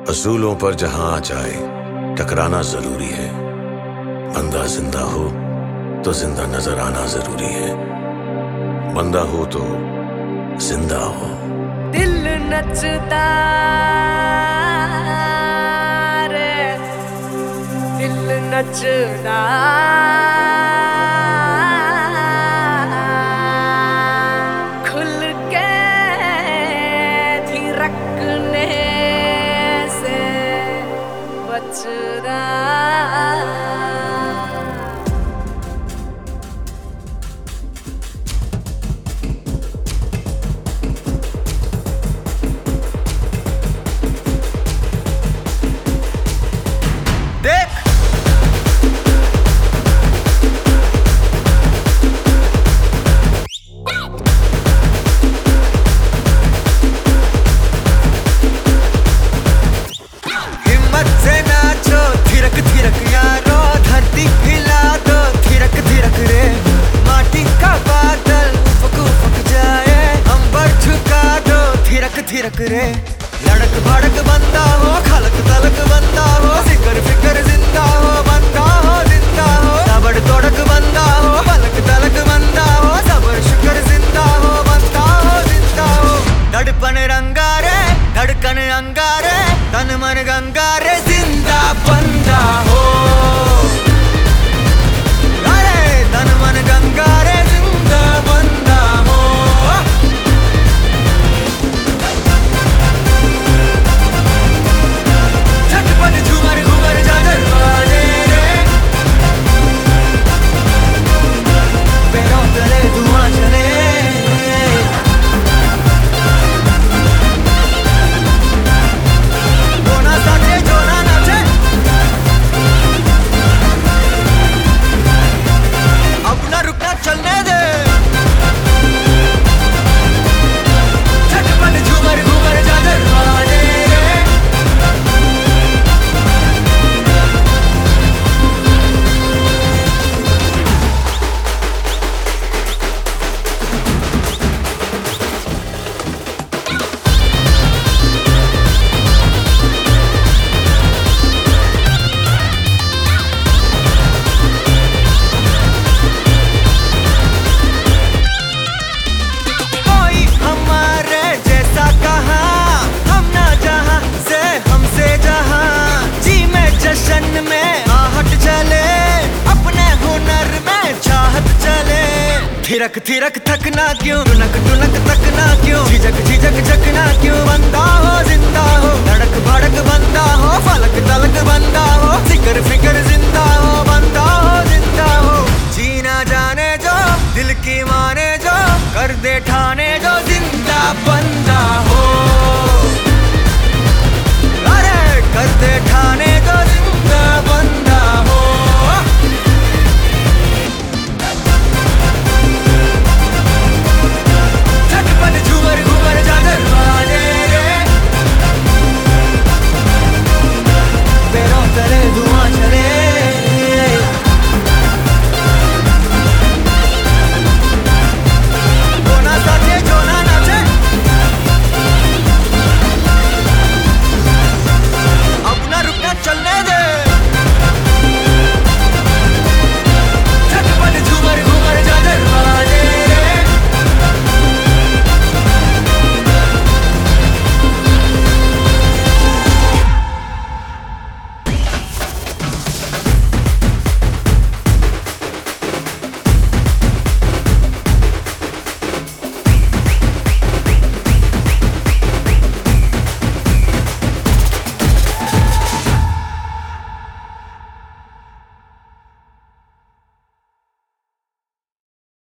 असूलों पर जहां आ जाए टकराना जरूरी है। बंदा जिंदा हो तो जिंदा नजर आना जरूरी है। बंदा हो तो जिंदा हो। दिल नचता रे, दिल नचता खुल के थिरकने से बचना। थिरक रे लड़क भड़क बंदा हो, खलक तलक बंदा हो, फिकर फिकर जिंदा हो, बंदा हो जिंदा हो, तबड़ तोड़क बंदा हो, पलक तलक बंदा हो, सबर शुकर जिंदा हो, बंदा हो जिंदा हो। धड़पन रंगारे, धड़कन अंगारे, तन मन गंगारे, जिंदा बंदा हो। अरे तन मन गंगारे, जिंदा बंदा हो। थिरक थिरक थकना क्यों, टुनक टुनक तकना क्यों, झिझक झिझक झकना क्यों, बंदा हो